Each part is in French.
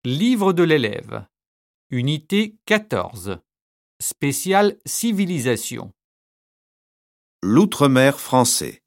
Livre de l'élève. Unité 14. Spéciale civilisation. L'outre-mer français.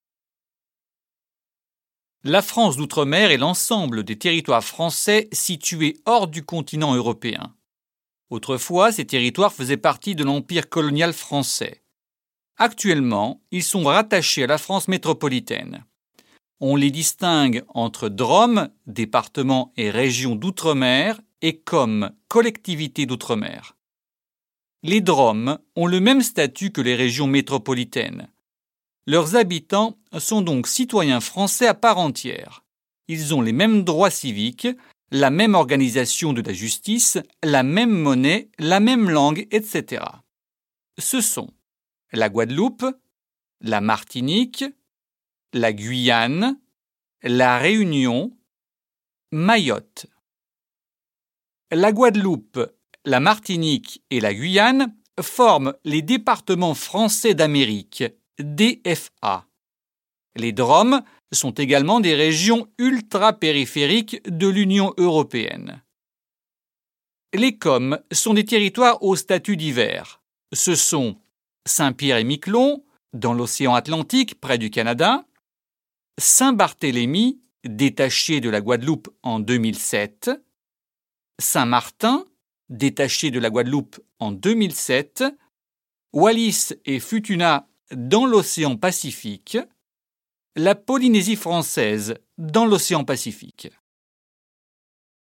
La France d'outre-mer est l'ensemble des territoires français situés hors du continent européen. Autrefois, ces territoires faisaient partie de l'empire colonial français. Actuellement, ils sont rattachés à la France métropolitaine. On les distingue entre DROM, départements et régions d'outre-mer, et COM, collectivités d'outre-mer. Les DROM ont le même statut que les régions métropolitaines. Leurs habitants sont donc citoyens français à part entière. Ils ont les mêmes droits civiques, la même organisation de la justice, la même monnaie, la même langue, etc. Ce sont la Guadeloupe, la Martinique, la Guyane, la Réunion, Mayotte. La Guadeloupe, la Martinique et la Guyane forment les départements français d'Amérique, DFA. Les DROM sont également des régions ultra-périphériques de l'Union européenne. Les COM sont des territoires au statut divers. Ce sont Saint-Pierre-et-Miquelon, dans l'océan Atlantique près du Canada, Saint-Barthélemy, détaché de la Guadeloupe en 2007, Saint-Martin, détaché de la Guadeloupe en 2007, Wallis et Futuna dans l'océan Pacifique, la Polynésie française dans l'océan Pacifique.